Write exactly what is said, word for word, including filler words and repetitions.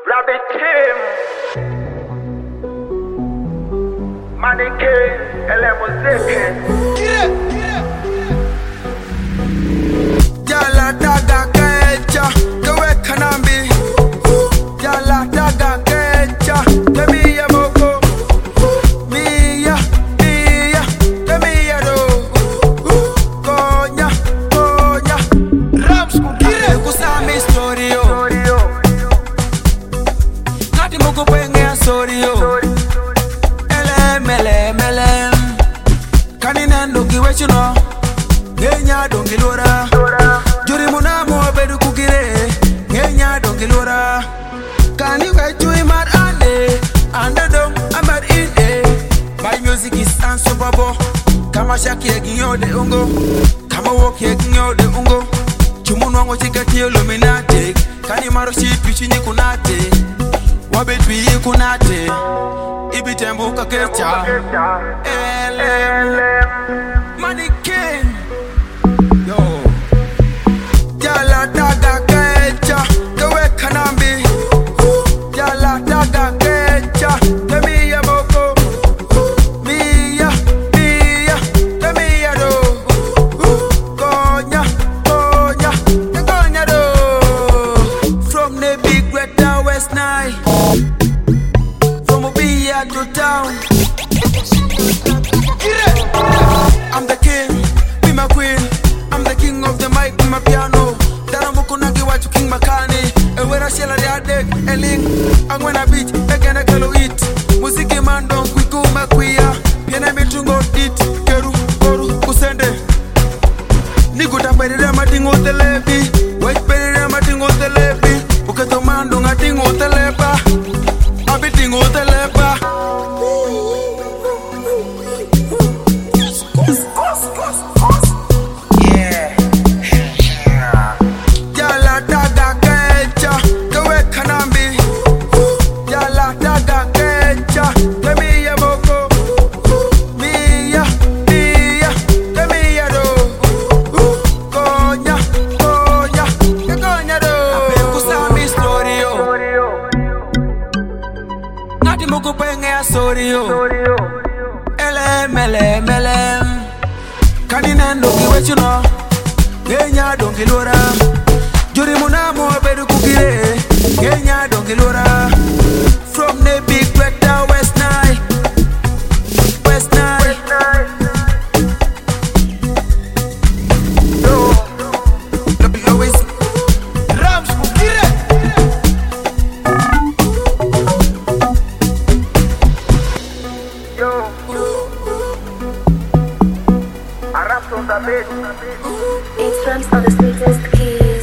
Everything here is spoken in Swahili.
Rabbit Team, Mannequin, Elemozeke. Yala daga kecha, kewe kanambi. Yala daga kecha, kemi ya moko. Miya, miya, kemi ya do. Konya, konya. Rams kukire kusami story yo. Nati moko penge ya story yo. Elem, elem, elem. Kanina ndongi wechuno. Ngenya dongi lora. Juri munamo bedu kukire. Ngenya dongi lora. Kani wechu imar ane. Andadong amar ine. My music is unstoppable. Kama shaki eginyo de ungo. Kama woki eginyo de ungo. Chumuno wango chikati illuminati. Kani maro shitu chini kunate. Wabetu yi kunate. Ibitembu kakecha. Elem. Mannequin. Yo. Yala daga kecha, kewe kanambi. Yala daga kecha, kemi ya moko. Miya, miya, kemi ya do. Konya, konya, konya do. From the big red down West Nile. From Obia to town. I'm the king, be my queen. I'm the king of the mic, be my piano. Daramuku nagi wachu king makani. Ewera shela de adek, eling. Angwena beach, egena kelo it. Muziki mandong kwiku makwia. Piena mitungo it. Keru, koru, kusende. Niguta perire matingo telebi. Wait perire matingo telebi. Uketo mando ngatingo telepa. Abitingo telepa. Yala daga kecha, kewe kanambi. Yala daga kecha, kemi ya moko. Miya, miya, kemi ya do. Konya, konya, konya do. Ape kusami story yo. Nati moko penge ya story yo. Elem, elem, elem. Kanina ndongi wechuno. Ngenya dongi lora. Juri munamo bedu kukire. Ngenya dongi lora. From the big red down West Nile. West Nile. Yo. Lois. Rams kukire. Yo, I rap on the beat. It's Rams on the sweetest key.